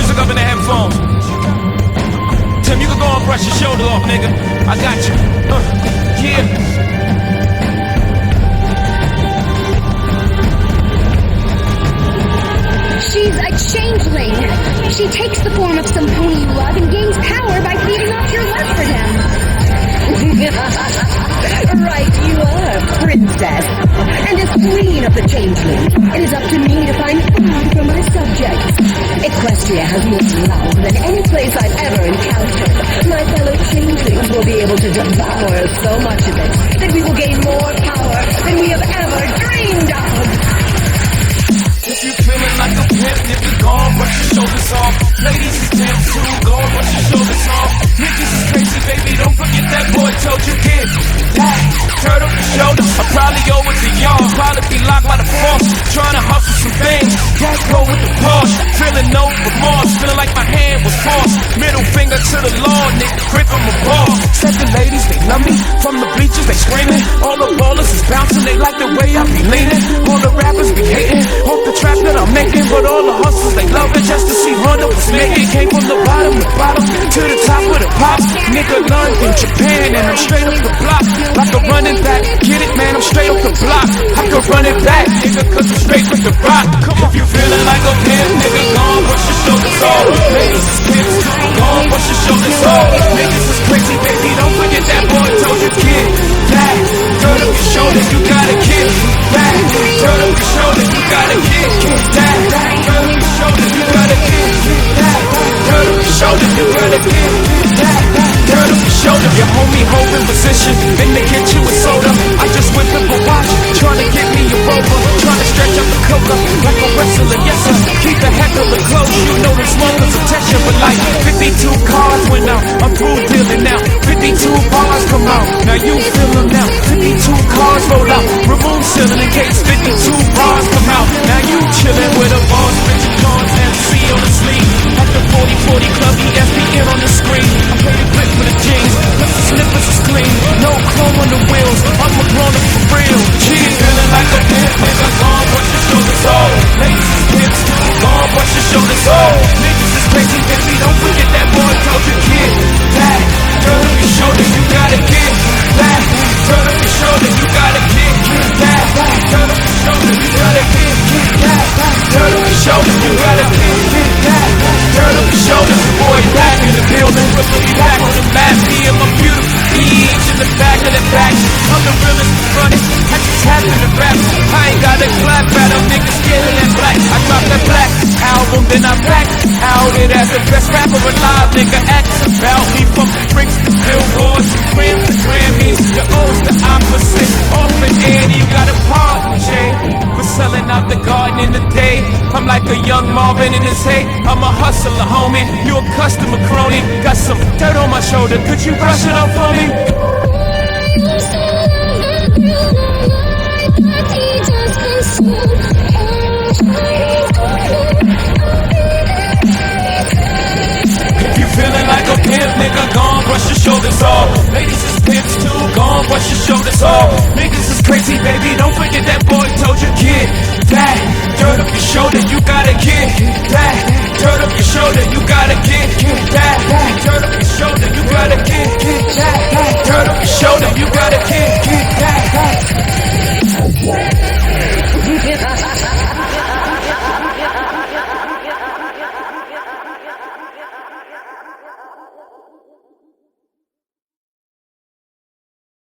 music up in the headphones. Tim, you can go and brush your shoulder off, nigga. I got you. Yeah. She's a changeling. She takes the form of some pony you love and gains power by feeding off your love for him. Right, you are, princess. And as queen of the changelings, it is up to me to find food for my subjects. Equestria has more love than any place I've ever encountered. My fellow changelings will be able to devour so much of it that we will gain more power than we have ever dreamed of. If you feeling like a pimp, nigga, go on, brush your shoulders off. Ladies is pimps too, go on, brush your shoulders off. Niggas is crazy, baby, don't forget that boy told you get that. Turn up your shoulders, I probably owe it to y'all. Probably be locked by the force, trying to hustle some things. Gas go with the Porsche, feeling no remorse, feeling like my hand was forced. Middle finger to the law, nigga, grip on my ball. Said the ladies, they love me, from the bleachers, they screaming. All the ballers is bouncing, they like the way I be leaning. All the rappers be hating, off the trap that I'm making, but all the hustles they love it just to see Hunter was making. Came from the bottom to the top with a pop. Nigga learned in Japan and I'm straight up the block. Like a running back, get it man, I'm straight up the block. I can run it back, nigga, cause I'm straight with the rock. Come on. If you feeling like a pimp, nigga, go on, brush your shoulders off. Ladies is pimps, go on, brush your shoulders off. Niggas is crazy, baby, don't forget that boy told you kid. That, turn up your shoulders, you got a kid. That, turn up your shoulders, you got a kid. That, turn up your shoulders, you got a kid. That, turn up your shoulders, you got a kid. That, turn up your shoulders. Your homie holding position, then they hit you with soda. I just whipped up a watch, trying to get me a rover, trying to stretch up the coca like a wrestler. Yes sir, keep the heck of it close. You know the smokers attention, but like 52 cars went out. I'm through dealing now. 52 bars come out. Now you feel them now. 52 cars roll out. Remove ceiling in case 52 bars come out. Now you chillin' with a boss, Richard Cards, MC on the sleeve. At the 40-40 club, ESPN on the screen. I play the grip with the jeans, cause the slippers is clean. No chrome on the wheels, I'm a grown-up for real. She's feeling like a pimp, nigga, go on, brush your shoulders off. Ladies is pimps, go on, brush your shoulders off. Niggas is crazy, baby, don't forget that boy told you kid. That, turn up your shoulders, you got a kid. That, turn up your shoulders, you got a kid. That, turn up your shoulders, you got a kid. That, turn up your shoulders, you got a kid. That, turn up your shoulders, boy, back in the building. Back on the map, me and my beautiful beach in the back of the back. I'm the realest running, I just happen to rap. I ain't got a clap at them niggas getting that black. I dropped that black album, then I'm back out it as the best rapper alive. Nigga act about me from the bricks to billboards, Grammys to Grammys. The O's the opposite, off and Annie, you got a partner for selling out the garden in the day. I'm like a young Marvin in his hay. I'm a hustler, homie. You a customer crony. Got some dirt on my shoulder. Could you brush it off for me? If you feeling like a pimp, nigga, go on, brush your shoulders off. Ladies is pimps too, go on, brush your shoulders off. Niggas is crazy, baby, don't forget that boy told you kid. That, turn up your shoulder, you got a kid. That, turn up your shoulder,